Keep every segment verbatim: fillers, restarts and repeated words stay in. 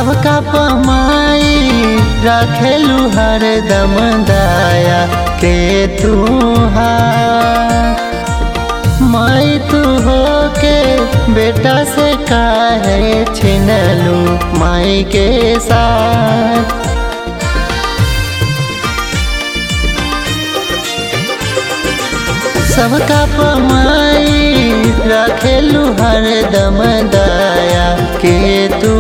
सबका पमाई रखेलू हरदम दया के तू माई तू हो के बेटा से काहे छिनलू माई के साथ। सबका पमाई रखेलू हरदम दया के तू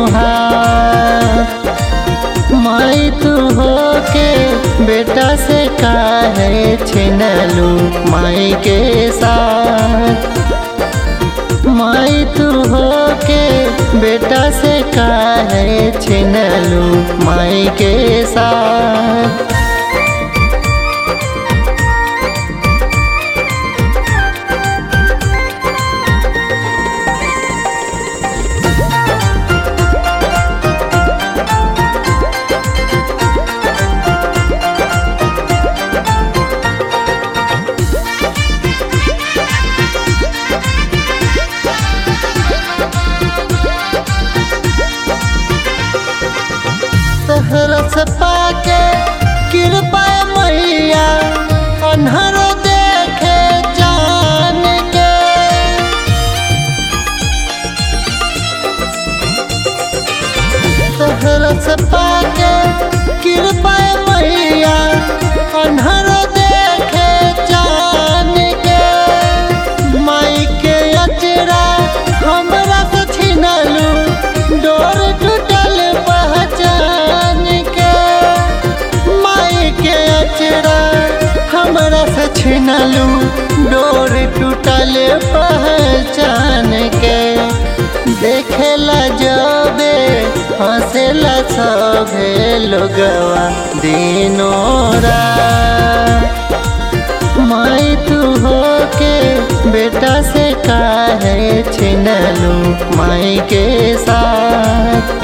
माई तू हो के बेटा से काहे छिनलू माई के साथ। माई तू हो के बेटा से काहे छिनलू माई के साथ। रस पाके कृपा मैया अन्हर देखे जान के रस पाके कृपा मैया अन्हर देखे जान के। माई के अचरा हमरा से छिनलू डोर टूटल पहचान हमरा से छिनलू डोर टूटल पहचान के। देखेला जबे हंसेला सभे लोगवा दिनों रात। माई तू हो के बेटा से काहे छिनलू माई के साथ।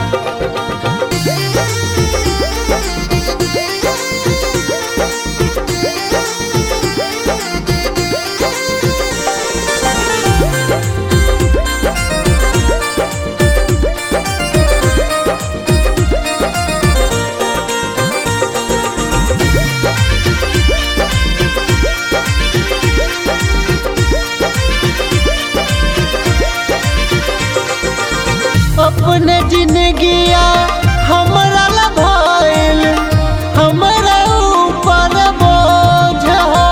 अपने जिंदगिया हमरा ला भइल हमरा ऊपर बोझ हो।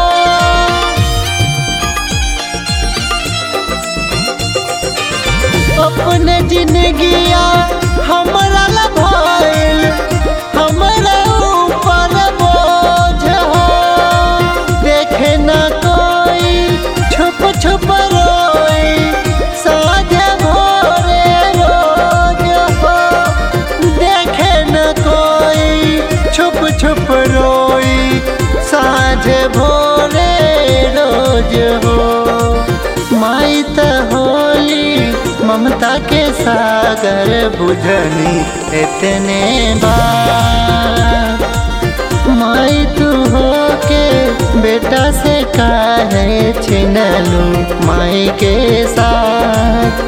अपने जिंदगिया हमरा ला भइल हमरा ऊपर बोझ हो। देखे ना कोई छुप छुप रोई साझे भोरे छुप छुप रोई साझे भोरे रोज हो। माई त होली ममता के सागर बुझनी इतने बार। माई तू हो के बेटा से काहे छिनलू माई के साथ।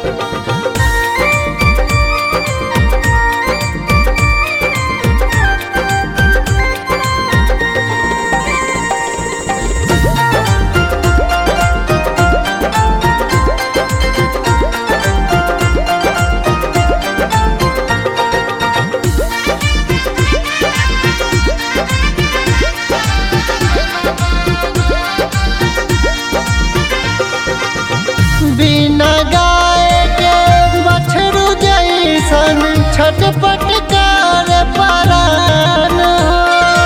बिना गाय के बछरू जैसन छटपट कर परान हो।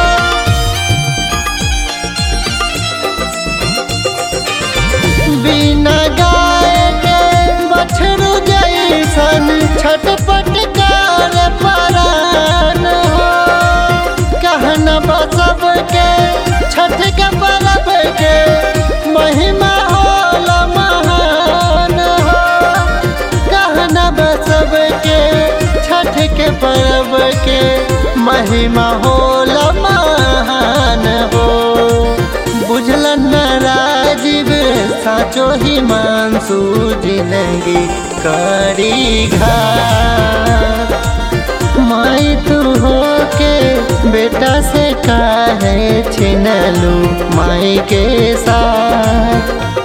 बिना गाय के बछरू जैसन छटपट कर परान हो। कहना बसब के छठ के परब के महिमा होला महान हो। कहना बसब के छठ के परब के महिमा होला महान हो। बुझलन न राजीव साचो ही मानसू जिंदगी करी घाट। माई तू हो के बेटा से काहे छिनलू माई के साथ।